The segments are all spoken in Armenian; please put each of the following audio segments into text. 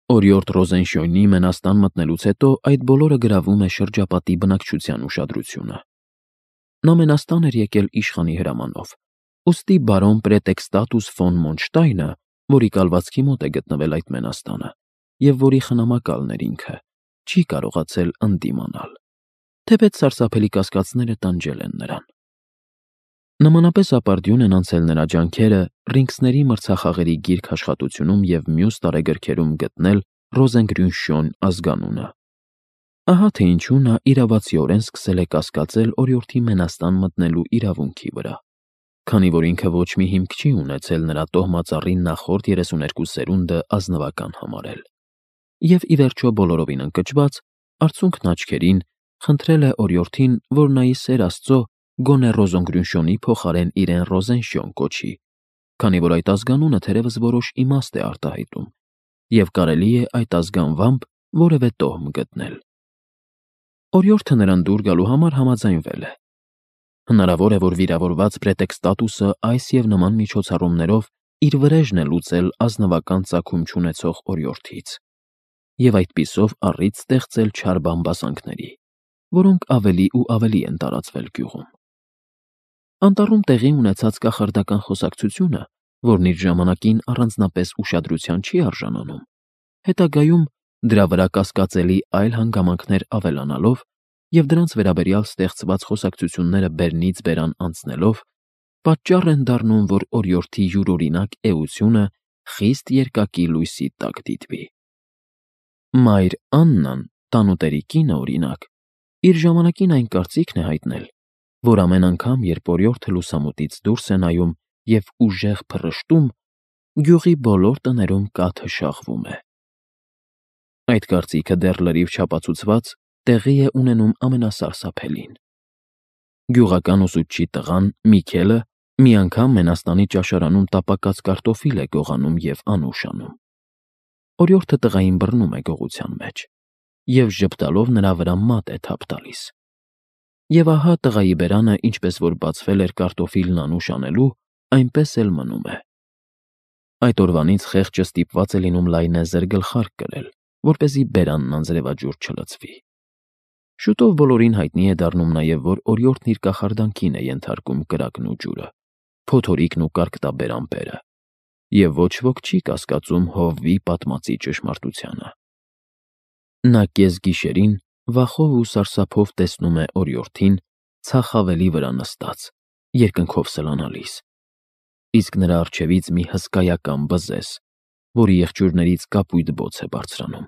Օրիորդ Ռոզենշյոյնի Մենաստան մտնելուց հետո այդ բոլորը գրավում է շրջապատի բնակչության ուշադրությունը։ Նա Մենաստան էր եկել իշխանի հրամանով, ուստի բարոն Պրետեքստատուս ֆոն Մոնշտայնը, որի կալվածքի մոտ է գտնվել այդ Մենաստանը, և որի խնամակալն էր ինքը, չի կարողացել ընդդիմանալ, թեպետ սարսափելի կասկածները տանջել են նրան։ Նմանապես ապարդյուն են անցել նրա ջանքերը Ռինքսների մրցախաղերի գիրք աշխատությունում և մյուս տարեգրքերում գտնել Ռոզենգրյունշոն ազգանունը։ Ահա թե ինչու նա իրավացիորեն սկսել է կասկածել օրիորդի Մենաստան մտնելու իրավունքի վրա, քանի որ ինքը ոչ մի հիմք չի ունեցել նրա տոհմածառի նախորդ 32 սերունդը ազնվական համարել, և ի վերջո բոլորովին ընկճված, արցունքն աչքերին, խնդրել է օրիորդին, որ նայի Սեր Աստծո գոնե Ռոզենգրյունշոնի փոխարեն իրեն Ռոզենշյոն կոչի, քանի որ այդ ազգանունը թերևս որոշ իմաստ է արտահայտում, և կարելի է այդ ազգանվամբ որևէ տոհմ գտնել։ Օրիորդը նրան դուր գալու համար համաձայնվել է։ Հնարավոր է, որ վիրավորված Պրետեքստատուսը այս և նման միջոցառումներով իր վրեժն է լուծել ազնվական ծագում չունեցող օրիորդից, և այդպիսով առիթ ստեղծել չար բամբասանքների, որոնք ավելի ու ավելի են տարածվել գյուղում։ Անտառում տեղի ունեցած կախարդական խոսակցությունը, որն իր ժամանակին առանձնապես ուշադրության չի արժանանում, հետագայում դրա վրա կասկածելի այլ հանգամանքներ ավելանալով և դրանց վերաբերյալ ստեղծված խոսակցությունները բերնից բերան անցնելով, պատճառ են դառնում, որ օրիորդի յուրօրինակ էությունը խիստ երկակի լույսի տակ դիտվի։ Մայր Աննան, տանուտերի կինը, օրինակ, իր ժամանակին այն կարծիքն է հայտնել, որ ամեն անգամ, երբ օրիորդը լուսամուտից դուրս է նայում և ուժեղ փռշտում, գյուղի բոլոր տներում կաթը շաղվում է։ Այդ կարծիքը դեռ լրիվ չապացուցված տեղի է ունենում ամենասարսափելին։ Գյուղական ուսուցչի տղան՝ Միքելը, մի անգամ Մենաստանի ճաշարանում տապակած կարտոֆիլ է գողանում և անուշ անում։ Օրիորդը տղային բռնում է գողության մեջ և ժպտալով նրա վրա մատ է թափ տալիս։ Եվ ահա տղայի բերանը, ինչպես որ բացվել էր կարտոֆիլն անուշ անելու, այնպես էլ մնում է։ Այդ օրվանից խեղճը ստիպված է լինում լայնեզր գլխարկ կրել, որպեսզի բերանն անձրևաջուր չլցվի։ Շուտով բոլորին հայտնի է դառնում նաև, որ օրիորդն իր կախարդանքին է ենթարկում կրակն ու ջուրը, փոթորիկն ու կարկտաբեր ամպերը, և ոչ ոք չի կասկածում Հովվի պատմածի ճշմարտությանը։ Նա կեսգիշերին վախով ու սարսափով տեսնում է օրիորդին ցախավելի վրա նստած, երկնքով սլանալիս, իսկ նրա առջևից մի հսկայական բզեզ, որի եղջյուրներից կապույտ բոց է բարձրանում։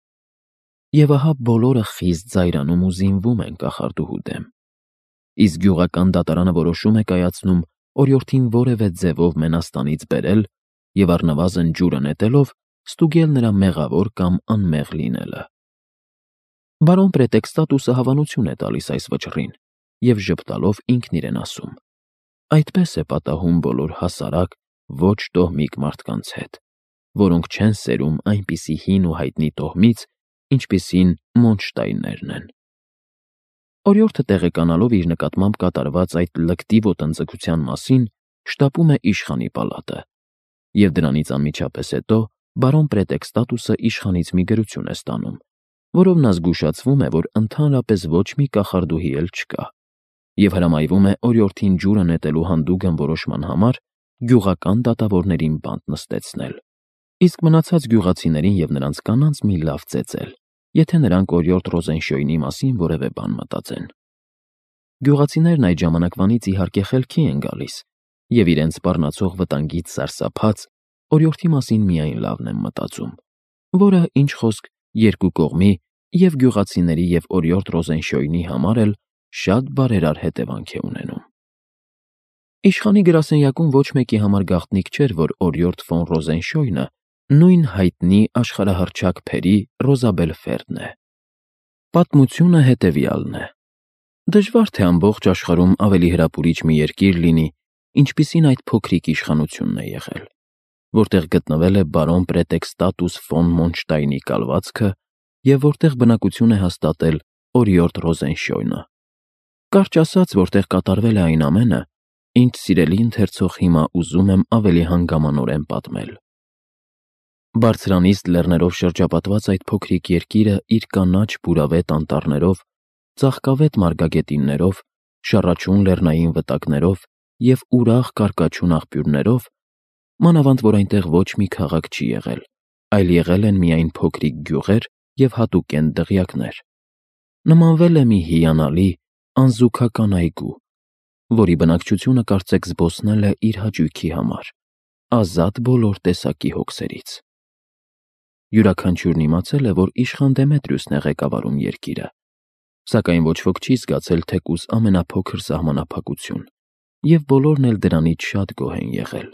Եվ ահա բոլորը խիստ զայրանում ու զինվում են կախարդուհու դեմ, իսկ գյուղական դատարանը որոշում է կայացնում օրիորդին որևէ ձևով Մենաստանից բերել և առնվազն ջուրը նետելով ստուգել նրա մեղավոր կամ անմեղ լինելը։ Բարոն Պրետեքստատուսը հավանություն է տալիս այս վճռին և ժպտալով ինքն իրեն ասում. այդպես է պատահում բոլոր հասարակ, ոչ տոհմիկ մարդկանց հետ, որոնք չեն սերում այնպիսի հին ու հայտնի տոհմից, ինչպիսին Մոնշտայններն են։ Օրիորդը տեղեկանալով իր նկատմամբ կատարված այդ լկտի ոտնձգության մասին, շտապում է իշխանի պալատը, և դրանից անմիջապես հետո բարոն Պրետեքստատուսը իշխանից մի գրություն է ստանում, որով նա զգուշացվում է, որ ընդհանրապես ոչ մի կախարդուհի էլ չկա, և հրամայվում է օրիորդին ջուրը նետելու հանդուգն որոշման համար գյուղական դատավորներին բանտ նստեցնել, իսկ մնացած գյուղացիներին և նրանց կանանց մի լավ ծեծել, եթե նրանք օրիորդ Ռոզենշյոյնի մասին որևէ բան մտածեն։ Գյուղացիներն այդ ժամանակվանից իհարկե խելքի են գալիս և իրենց սպառնացող վտանգից սարսափած օրիորդի մասին միայն լավն են մտածում, որը, ինչ խոսք, երկու կողմի, և գյուղացիների և օրիորդ Ռոզենշյոյնի համար էլ շատ բարերար հետևանք է ունենում։ Իշխանի գրասենյակում ոչ մեկի համար գաղտնիք չէր, որ օրիորդ ֆոն Ռոզենշյոյնը նույն հայտնի աշխարհահռչակ փերի Ռոզաբել Ֆերդն է։ Պատմությունը հետևյալն է. դժվար թե ամբողջ աշխարհում ավելի հրապուրիչ մի երկիր լինի, ինչպիսին այդ փոքրիկ իշխանությունն է եղել, որտեղ գտնվել է բարոն Պրետեքստատուս ֆոն Մոնշտայնի կալվածքը և որտեղ բնակություն է հաստատել օրիորդ Ռոզենշյոյնը։ Կարճ ասած, որտեղ կատարվել է այն ամենը, ինչ սիրելի ընթերցող հիմա ուզում եմ ավելի հանգամանորեն պատմել։ Բարձրանիստ լեռներով շրջապատված այդ փոքրիկ երկիրը իր կանաչ բուրավետ անտառներով, ծաղկավետ մարգագետիններով, շառաչուն լեռնային վտակներով և ուրախ կարկաչուն աղբյուրներով, մանավանդ որ այնտեղ ոչ մի քաղաք չի եղել, այլ եղել են միայն փոքրիկ գյուղեր և հատուկենտ դղյակներ, նմանվել է մի հիանալի, անզուգական այգու, որի բնակչությունը կարծեք զբոսնել է իր հաճույքի համար, ազատ բոլոր տեսակի հոգսերից։ Յուրաքանչյուրն իմացել է, որ իշխան Դեմետրիուսն է ղեկավարում երկիրը, սակայն ոչ ոք չի զգացել թեկուզ ամենափոքր սահմանափակություն, և բոլորն էլ դրանից շատ գոհ են եղել։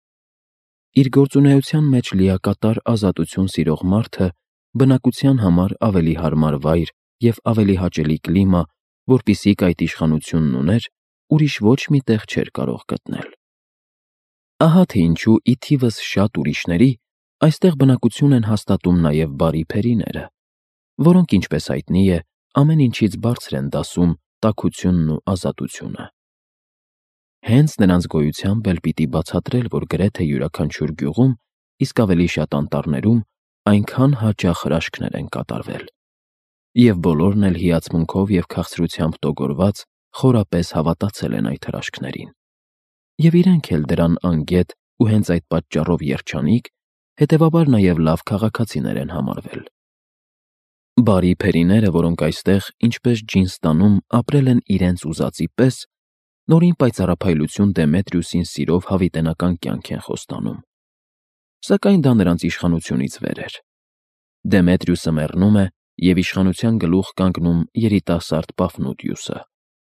Իր գործունեության մեջ լիակատար ազատություն սիրող մարդը բնակության համար ավելի հարմար վայր և ավելի հաճելի կլիմա, որպիսիք այդ իշխանությունն ուներ, ուրիշ ոչ մի տեղ չէր կարող գտնել։ Ահա թե ինչու ի թիվս շատ ուրիշների այստեղ բնակություն են հաստատում նաև բարի փերիները, որոնք, ինչպես հայտնի է, ամեն ինչից բարձր են դասում տաքությունն ու ազատությունը։ Հենց նրանց գոյությամբ էլ պիտի բացատրել, որ գրեթե յուրաքանչյուր գյուղում, իսկ ավելի շատ անտառներում այնքան հաճախ հրաշքներ են կատարվել։ Եվ բոլորն էլ հիացմունքով և քաղցրությամբ տոգորված խորապես հավատացել են այդ հրաշքներին։ Եվ իրենք էլ դրան անգետ ու հենց այդ պատճառով երջանիկ, հետևաբար նաև լավ քաղաքացիներ են համարվել։ Բարի փերիները, որոնք այստեղ, ինչպես Ջինստանում, ապրել են իրենց ուզածի պես, նորին պայծառափայլություն Դեմետրիուսին սիրով հավիտենական կյանք են խոստանում։ Սակայն դա նրանց իշխանությունից վեր էր։ Դեմետրիուսը մեռնում է, և իշխանության գլուխ կանգնում երիտասարդ Պաֆնուտիուսը։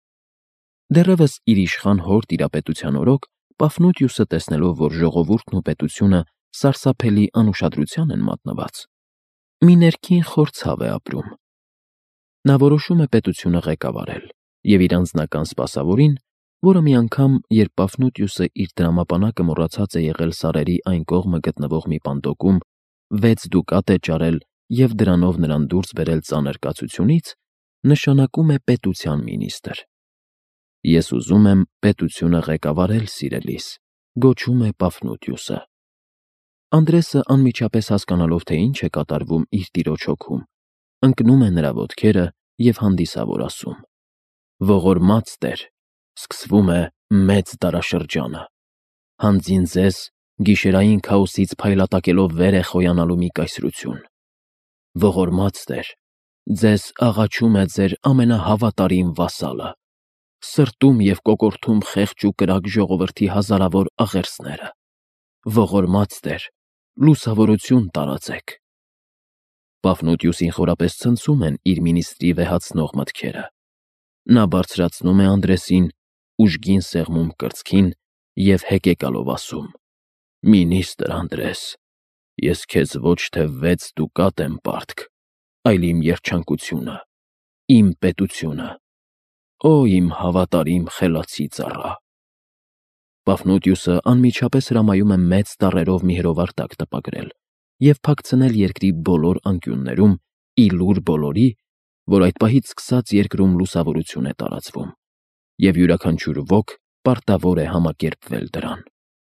Դեռևս իր իշխան հոր տիրապետության օրոք Պաֆնուտիուսը, տեսնելով, որ ժողովուրդն ու պետությունը սարսափելի անուշադրության են մատնված, մի ներքին խոր ցավ է ապրում։ Նա որոշում է պետությունը ղեկավարել և իր անձնական սպասավորին, որը մի անգամ, երբ Պաֆնուտիուսը իր դրամապանակը մոռացած է եղել սարերի այն կողմը գտնվող մի պանդոկում 6 դուկատ է ճարել և դրանով նրան դուրս բերել ծանր կացությունից, նշանակում է պետության մինիստրը։ Ես ուզում եմ պետությունը ղեկավարել, սիրելիս, գոչում է Պաֆնուտիուսը։ Անդրեսը, անմիջապես հասկանալով, թե ինչ է կատարվում իր տիրոջ հոգում, ընկնում է նրա ոտքերը և հանդիսավոր ասում. «Ողորմած Տեր, սկսվում է մեծ դարաշրջանը։ Հանձին ձեզ գիշերային քաոսից փայլատակելով վեր է խոյանալու մի կայսրություն։ Ողորմած Տեր, ձեզ աղաչում է ձեր ամենահավատարիմ վասալը, սրտում և կոկորդում խեղճ ու կրակ ժողովրդի հազարավոր աղերսները։ Ողորմած Տեր, լուսավորություն տարածեք»։ Պաֆնուտիուսին խորապես ցնցում են իր մինիստրի վեհացնող մտքերը։ Նա բարձրացնում է Անդրեսին, ուժգին սեղմում կրծքին և հեկեկալով ասում. «Մինիստր Անդրես, ես քեզ ոչ թե 6 դուկատ եմ պարտք, այլ իմ երջանկությունը, իմ պետությունը, Ո իմ հավատարիմ խելացի ծառա»։ Պաֆնուտիուսը անմիջապես հրամայում է մեծ տառերով մի հրովարտակ տպագրել և փակցնել երկրի բոլոր անկյուններում, ի լուր բոլորի, որ այդ պահից սկսած երկրում լուսավորություն է տարածվում, և յուրաքանչյուր ոք պարտավոր է համակերպվել դրան։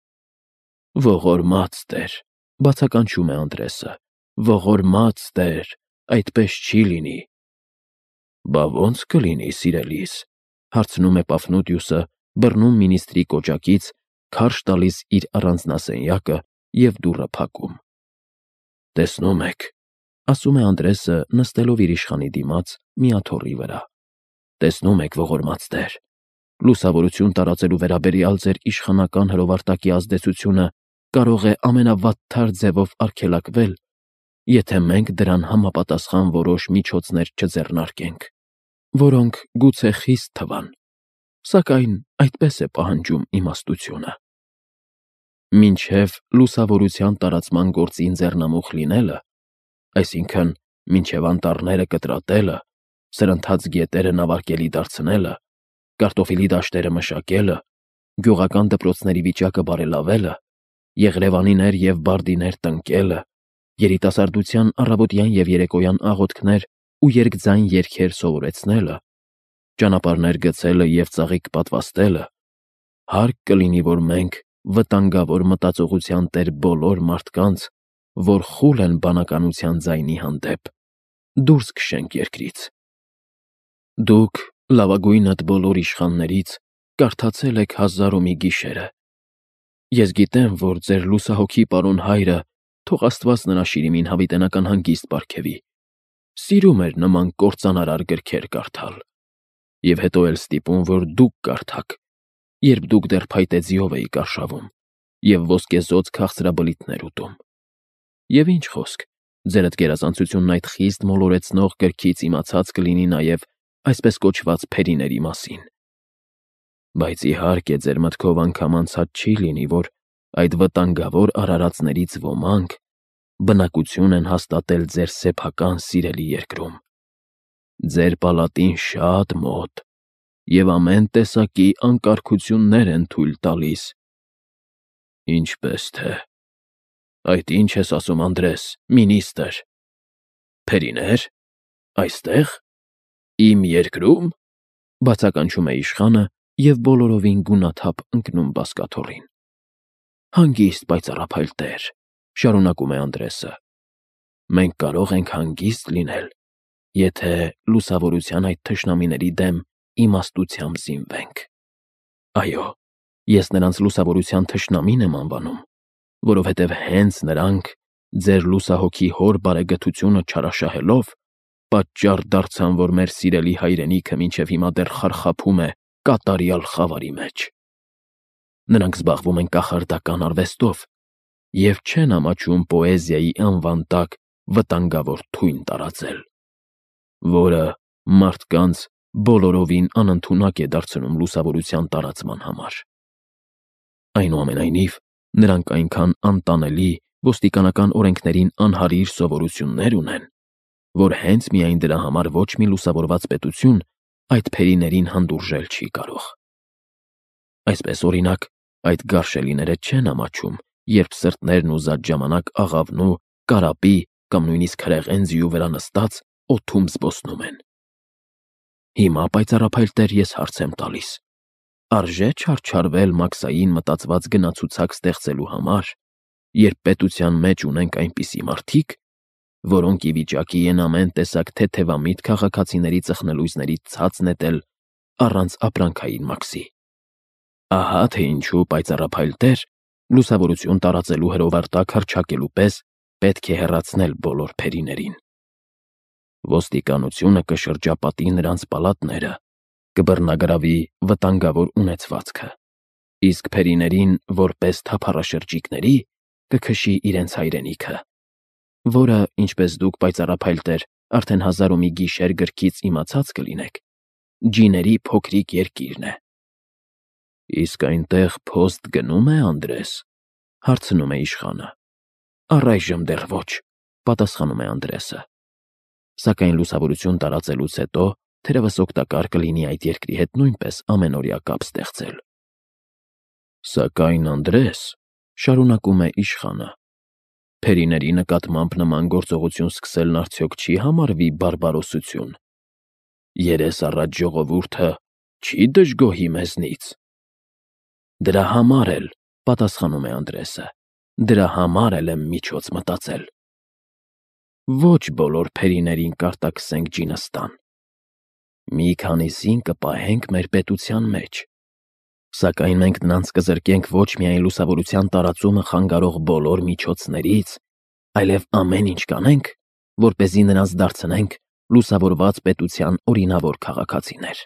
«Ողորմած Տեր», բացականչում է Անդրեսը, «ողորմած Տեր, այդպես չի լինի»։ «Բա ո՞նց կլինի, սիրելիս», հարցնում է Պաֆնուտիուսը, բռնում մինիստրի կոճակից, քարշ տալիս իր առանձնասենյակը և դուռը փակում։ «Տեսնում եք», ասում է Անդրեսը, նստելով իր իշխանի դիմաց մի աթոռի վրա, «տեսնում եք, ողորմած Տեր, լուսավորություն տարածելու վերաբերյալ ձեր իշխանական հրովարտակի ազդեցությունը կարող է ամենավատթար ձևով արգելակվել, եթե մենք դրան համապատասխան որոշ միջոցներ չձեռնարկենք, որոնք գուցե խիստ թվան, սակայն այդպես է պահանջում իմաստությունը։ Մինչև լուսավորության տարածման գործին ձեռնամուխ լինելը, այսինքն մինչև անտառները կտրատելը, սրընթաց գետերը նավարկելի դարձնելը, կարտոֆիլի դաշտերը մշակելը, գյուղական դպրոցների վիճակը բարելավելը, եղրևանիներ և բարդիներ տնկելը, երիտասարդության առավոտյան և երեկոյան աղոթքներ ու երկձայն երգեր սովորեցնելը, ճանապարհներ գծելը և ծաղիկ պատվաստելը, հարկ կլինի, որ մենք վտանգավոր մտածողության տեր բոլոր մարդկանց, որ խուլ են բանականության ձայնի հանդեպ, դուրս քշենք երկրից։ Դուք լավագույնդ բոլոր իշխաններից կարդացել եք 1001 գիշերը։ Ես գիտեմ, որ ձեր լուսահոգի պարոն հայրը, թող Աստված նրա շիրիմին հավիտենական հանգիստ պարգևի, սիրում էր նման կործանարար գրքեր կարդալ, և հետո էլ ստիպում, որ դուք կարդաք, երբ դուք դեռ փայտե ձիով էիք արշավում և ոսկեզօծ քաղցրաբլիթներ ուտում։ Եվ ինչ խոսք, ձերդ գերազանցությունն այդ խիստ մոլորեցնող գրքից իմացած կլինի նաև այսպես կոչված փերիների մասին։ Բայց իհարկե ձեր մտքով անգամ անցած չի լինի, որ այդ վտանգավոր արարածներից ոմանք բնակություն են հաստատել ձեր սեփական սիրելի երկրում, ձեր պալատին շատ մոտ, և ամեն տեսակի անկարգություններ են թույլ տալիս։ Ինչպես թե։ Այդ ինչ ես ասում, Անդրես, մինիստր։ Փերիներ։ Այստեղ։ Իմ երկրում, բացականչում է իշխանը և բոլորովին գունաթափ ընկնում բազկաթոռին։ Հանգիստ պայծառափայլ տեր, շարունակում է Անդրեսը, մենք կարող ենք հանգիստ լինել, եթե լուսավորության այդ թշնամիների դեմ իմաստությամբ զինվենք։ Այո, ես նրանց լուսավորության թշնամին եմ անվանում, որովհետև հենց նրանք, ձեր լուսահոգի հոր բարեգթությունը չարաշահելով, պատճառ դարձան, որ մեր սիրելի հայրենիքը մինչև հիմա դեռ խարխափում է կատարյալ խավարի մեջ։ Նրանք զբաղվում են կախարդական արվեստով և չեն ամաչում պոեզիայի անվան տակ վտանգավոր թույն տարածել, որը մարդկանց բոլորովին անընդունակ է դարձնում լուսավորության տարածման համար։ Այնուամենայնիվ, նրանք այնքան անտանելի ոստիկանական օրենքներին անհարիր սովորություններ ունեն, որ հենց միայն դրա համար ոչ մի լուսավորված պետություն այդ փերիներին հանդուրժել չի կարող։ Այսպես, օրինակ, այդ գարշելիները չեն ամաչում, երբ սրտներն ուզած ժամանակ աղավնու, կարապի կամ նույնիսկ հրեղեն ձիու վրա նստած օդում զբոսնում են։ Հիմա, պայծառափայլ տեր, ես հարց եմ տալիս. արժե՞ չարչարվել Մաքսային մտածված գնացուցակ ստեղծելու համար, երբ պետության մեջ ունենք այնպիսի մարդիկ, որոնք ի վիճակի են ամեն տեսակ թեթևամիտ քաղաքացիների ծխնելույզներից ցած նետել առանց ապրանքային մաքսի։ Ահա թե ինչու, պայծառափայլ տեր, լուսավորություն տարածելու հրովարտակ հռչակելու պես պետք է հեռացնել բոլոր փերիներին։ Ոստիկանությունը կշրջապատի նրանց պալատները, կբռնագրավի վտանգավոր ունեցվածքը, իսկ փերիներին, որպես թափառաշրջիկների, կքշի իրենց հայրենիքը, որը, ինչպես դուք, պայծառափայլ տեր, արդեն 1001 գիշեր գրքից իմացած կլինեք, ջիների փոքրիկ երկիրն է։ Իսկ այնտեղ փոստ գնո՞ւմ է, Անդրես, հարցնում է իշխանը։ Առայժմ դեռ ոչ, պատասխանում է Անդրեսը։ Սակայն լուսավորություն տարածելուց հետո թերևս օգտակար կլինի այդ երկրի հետ նույնպես ամենօրյա կապ ստեղծել։ Սակայն, Անդրես, շարունակում է իշխանը, փերիների նկատմամբ նման գործողություն սկսելն արդյոք չի համարվի բարբարոսություն։ Երես առաջ ժողովուրդը չի դժգոհի մեզնից։ Դրա համար էլ, պատասխանում է Անդրեսը, դրա համար էլ եմ միջոց մտածել։ Ոչ բոլոր փերիներին կարտաքսենք ջինստան։ Մի քանիսին կպահենք մեր պետության մեջ, սակայն մենք նրանց կզրկենք ոչ միայն լուսավորության տարածումը խանգարող բոլոր միջոցներից, այլև ամեն ինչ կանենք, որպեսզի նրանց դարձնենք լուսավորված պետության օրինավոր քաղաքացիներ։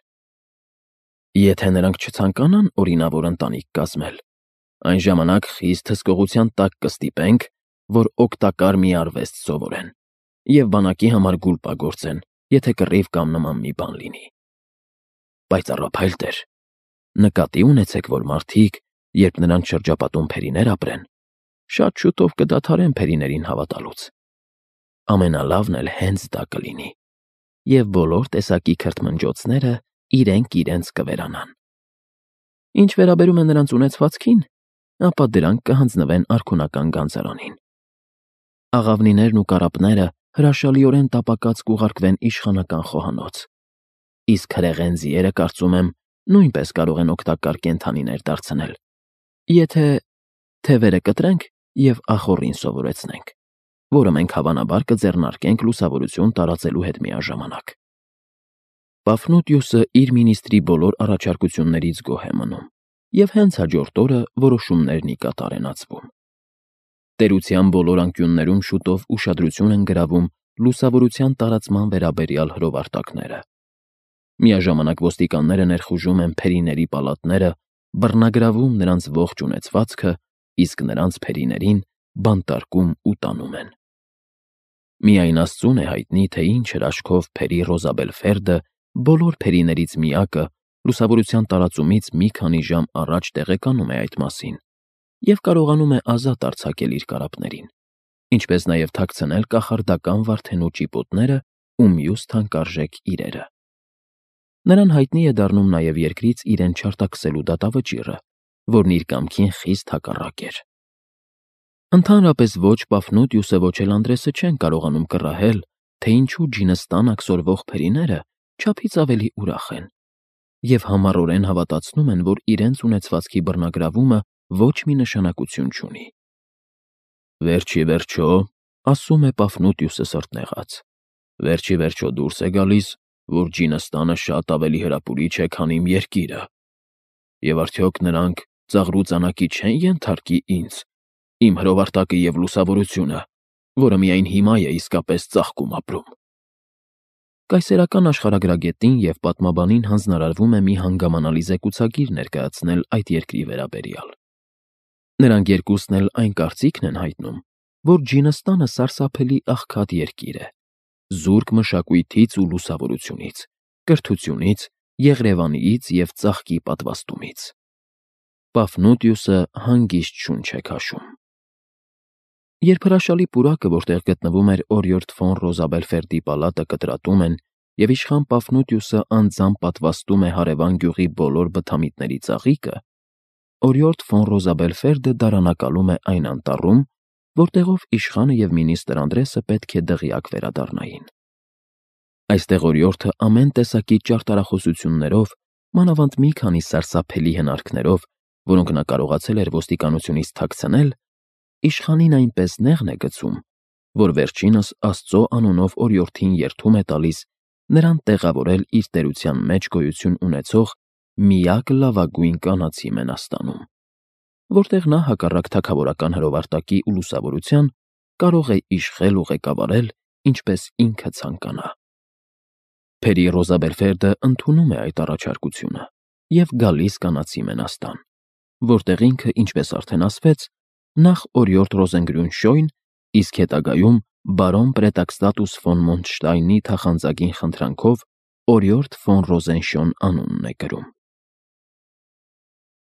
Եթե նրանք չցանկանան օրինավոր ընտանիք կազմել, այն ժամանակ խիստ հսկողության տակ կստիպենք, որ օգտակար մի արվեստ սովորեն և բանակի համար գուլպագործեն, եթե կռիվ կամ նման մի բան լինի։ Պայծառափայլ տեր, նկատի ունեցեք, որ մարդիկ, երբ նրանց շրջապատում փերիներ ապրեն, շատ շուտով կդադարեն փերիներին հավատալուց։ Ամենալավն էլ հենց դա կլինի, և բոլոր տեսակի քրթմնջոցները իրենք իրենց կվերանան։ Ինչ վերաբերում է նրանց ունեցվածքին, ապա դրանք կհանձնվեն արքունական գանձարանին։ Աղավնիներն ու կարապները հրաշալիորեն տապակած կուղարկվեն իշխանական խոհանոց, իսկ հրեղեն ձիերը, կարծում եմ, նույնպես կարող են օգտակար կենդանիներ դարձնել, եթե թևերը կտրենք և ախոռին սովորեցնենք։ որը մենք հավանաբար կձեռնարկենք լուսավորություն տարածելու հետ միաժամանակ։ Պաֆնուտիուսը իր մինիստրի բոլոր առաջարկություններից գոհ է մնում, և հենց հաջորդ օրը որոշումներն ի կատար են ածվում։ Տերության բոլոր անկյուններում շուտով ուշադրություն են գրավում լուսավորության տարածման վերաբերյալ հրովարտակները։ Միաժամանակ ոստիկանները ներխուժում են փերիների պալատները, բռնագրավում նրանց ողջ ունեցվածքը, իսկ նրանց փերիներին բանտարկում ու տանում են։ Միայն Աստծուն է հայտնի, թե ինչ հրաշքով փերի Ռոզաբելֆերդը, բոլոր փերիներից միակը, լուսավորության տարածումից մի քանի ժամ առաջ տեղեկանում է այդ մասին և կարողանում է ազատ արձակել իր կարապներին, ինչպես նաև թաքցնել կախարդական Վարդենու ճիպոտները ու մյուս թանկարժեք իրերը։ Նրան հայտնի է դառնում նաև երկրից իրեն չարտաքսելու դատավճիռը, որն իր կամքին խիստ հակառակ էր։ Ընդհանրապես ոչ Պաֆնուտիուսը, ոչ էլ Անդրեսը չեն կարողանում կռահել, թե ինչու ջինստան աքսորվող փերիները չափից ավելի ուրախ են, և համառորեն հավատացնում են, որ իրենց ունեցվածքի բռնագրավումը ոչ մի նշանակություն չունի։ Վերջ ի վերջո, ասում է Պաֆնուտիուսը սրտնեղած, վերջ ի վերջո դուրս է գալիս, որ ջինստանը շատ ավելի հրապուրիչ է, քան իմ երկիրը, և արդյոք նրանք ծաղրուծանակի չեն ենթարկի ինձ, իմ հրովարտակը և լուսավորությունը, որը միայն հիմա է իսկապես ծաղկում ապրում։ Կայսերական աշխարհագրագետին և պատմաբանին հանձնարարվում է մի հանգամանալի զեկուցագիր ներկայացնել այդ երկրի վերաբերյալ։ Նրանք երկուսն էլ այն կարծիքն են հայտնում, որ Ջինստանը սարսափելի աղքատ երկիր է, զուրկ մշակույթից ու լուսավորությունից, կրթությունից, Եղրևանիից և ծաղկի պատվաստումից։ Պաֆնուտիուսը հանգիստ շունչ է քաշում։ Երբ հրաշալի պուրակը, որտեղ գտնվում էր օրիորդ ֆոն Ռոզաբելֆերդի պալատը, կտրատում են, և իշխան Պաֆնուտիուսը անձամբ պատվաստում է հարևան գյուղի բոլոր բթամիտների ծաղիկը, օրիորդ ֆոն Ռոզաբելֆերդը դարանակալում է այն անտառում, որտեղով իշխանը և մինիստր Անդրեսը պետք է դղյակ վերադառնային։ Այստեղ օրիորդը ամեն տեսակի ճարտարախոսություններով, մանավանդ մի քանի սարսափելի հնարքներով, որոնք նա կարողացել էր ոստիկանությունից թաքցնել, իշխանին այնպես նեղն է գցում, որ վերջինս Աստծո անունով օրիորդին երդում է տալիս նրան տեղավորել իր տերության մեջ գոյություն ունեցող միակ լավագույն կանացի մենաստանում, որտեղ նա հակառակ թագավորական հրովարտակի ու լուսավորության կարող է իշխել ու ղեկավարել, ինչպես ինքը ցանկանա։ Փերի Ռոզաբելֆերդը ընդունում է այդ առաջարկությունը և գալիս կանացի մենաստան, որտեղ ինքը, ինչպես արդեն ասվեց, նախ օրիորդ Ռոզենգրյունշոյն, իսկ հետագայում բարոն Պրետաքստատուս ֆոն Մոնտշտայնի թախանձագին խնդրանքով օրիորդ ֆոն Ռոզենշոն անունն է կրում։